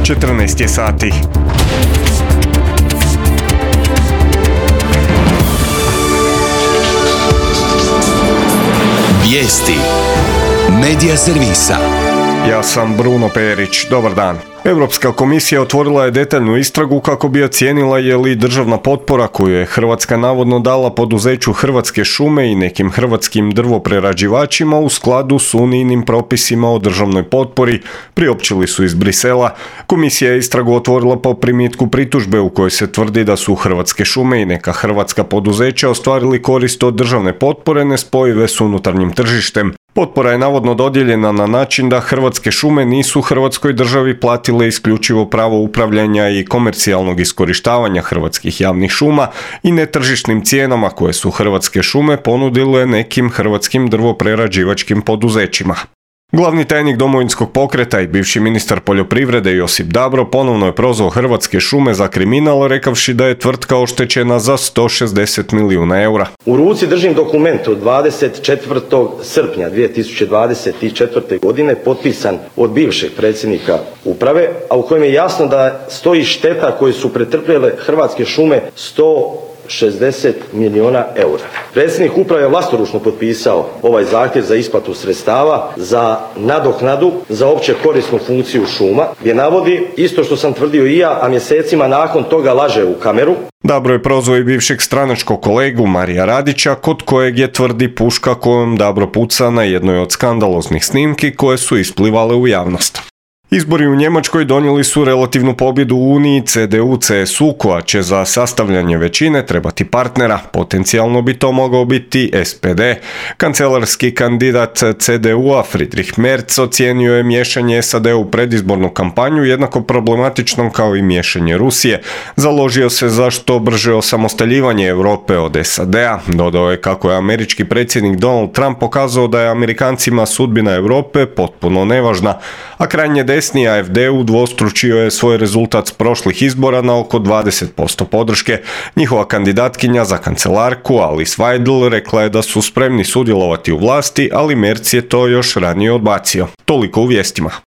14 je sati. Vijesti Medija servisa. Ja sam Bruno Perić, dobar dan. Europska komisija otvorila je detaljnu istragu kako bi ocijenila je li državna potpora koju je Hrvatska navodno dala poduzeću Hrvatske šume i nekim hrvatskim drvoprerađivačima u skladu s unijnim propisima o državnoj potpori, priopćili su iz Brisela. Komisija je istragu otvorila po primitku pritužbe u kojoj se tvrdi da su Hrvatske šume i neka hrvatska poduzeća ostvarili korist od državne potpore nespojive s unutarnjim tržištem. Potpora je navodno dodijeljena na način da Hrvatske šume nisu Hrvatskoj državi platile isključivo pravo upravljanja i komercijalnog iskorištavanja hrvatskih javnih šuma i netržišnim cijenama koje su Hrvatske šume ponudile nekim hrvatskim drvoprerađivačkim poduzećima. Glavni tajnik Domovinskog pokreta i bivši ministar poljoprivrede Josip Dabro ponovno je prozvao Hrvatske šume za kriminal, rekavši da je tvrtka oštećena za 160 milijuna eura. U ruci držim dokument od 24. srpnja 2024. godine potpisan od bivšeg predsjednika uprave, a u kojem je jasno da stoji šteta koju su pretrpjele Hrvatske šume 160 milijuna eura. Predsjednik uprave je vlastoručno potpisao ovaj zahtjev za isplatu sredstava za nadoknadu za opće korisnu funkciju šuma, gdje navodi isto što sam tvrdio i ja, a mjesecima nakon toga laže u kameru. Dabro je prozvao i bivšeg stranačkog kolegu Marija Radića, kod kojeg je tvrdi puška kojom Dabro puca na jednoj od skandaloznih snimki koje su isplivale u javnost. Izbori u Njemačkoj donijeli su relativnu pobjedu u Uniji CDU-CSU, koja će za sastavljanje većine trebati partnera. Potencijalno bi to mogao biti SPD. Kancelarski kandidat CDU-a Friedrich Merz ocijenio je miješanje SAD u predizbornu kampanju jednako problematičnom kao i miješanje Rusije. Založio se za što brže osamostaljivanje Europe od SAD-a. Dodao je kako je američki predsjednik Donald Trump pokazao da je Amerikancima sudbina Europe potpuno nevažna, a krajnje desni AfD udvostručio je svoj rezultat s prošlih izbora na oko 20% podrške. Njihova kandidatkinja za kancelarku Alice Weidel rekla je da su spremni sudjelovati u vlasti, ali Merz je to još ranije odbacio. Toliko u vijestima.